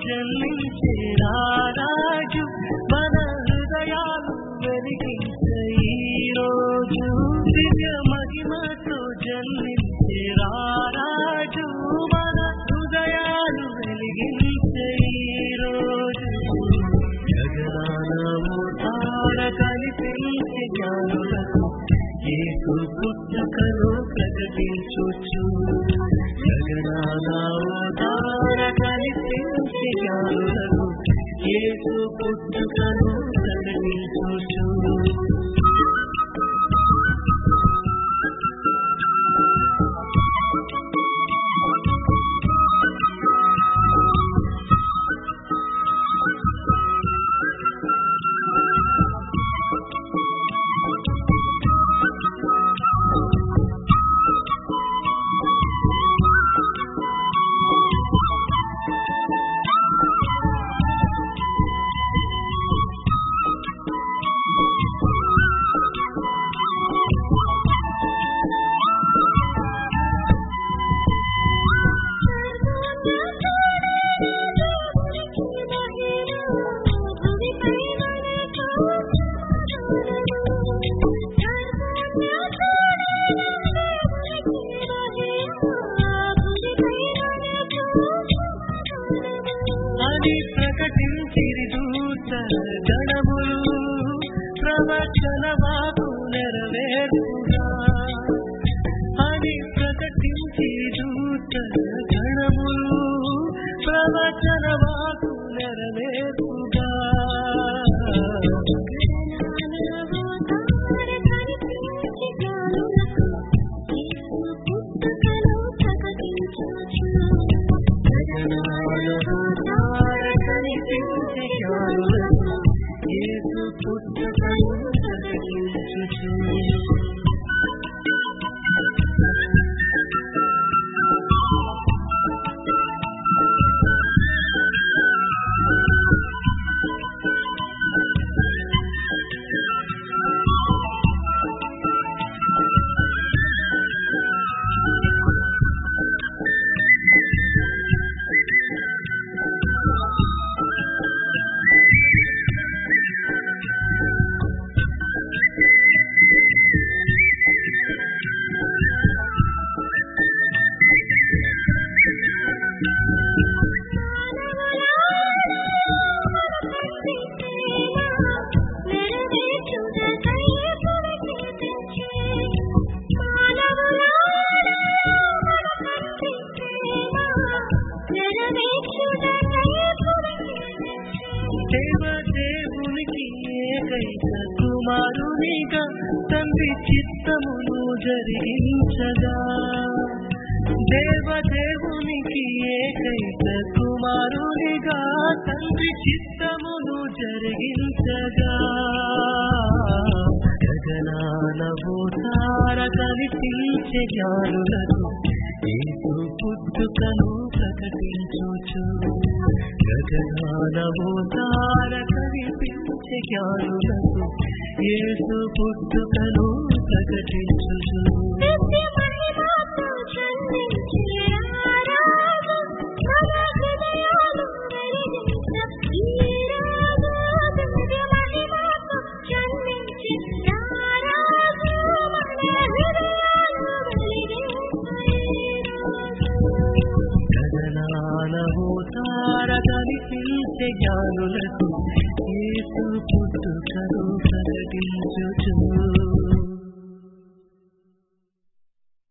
జన్మించే రారాజు మన హృదయాలు వెలిగించే ఈ రోజు దివ్య మహిమతో జన్మించే రారాజు మన హృదయాలు వెలిగించే ఈ రోజు గగనానము తార కనిపించే జ్ఞానులకు యేసు పుట్టుకను ప్రకటించుచు గగనానము తార కనిపించే జ్ఞానులకు యేసు పుట్టుకను ప్రకటించుచు ప్రకటించిరి దూత గణములు ప్రవచన వాకు నెరవేర్పుగా అని ప్రకటించిరి దూత గణములు ప్రవచన వాకు నెరవేర్పుగా యేసు పుట్టుకను ప్రకటించుచు దేవదేవునికి ఏకైక కుమారునిగా తండ్రి చిత్తమును జరిగించగా దేవదేవునికి ఏకైక కుమారునిగా తండ్రి చిత్తమును జరిగించగా గగనానము తార కనిపించే జ్ఞానులకు యేసు పుట్టుకను ప్రకటించుచు గగనానము తార కనిపించే జ్ఞానులకు యేసు పుట్టుకను ప్రకటించుచు గగనానము తార కనిపించే జ్ఞానులకు యేసు పుట్టుకను ప్రకటించుచు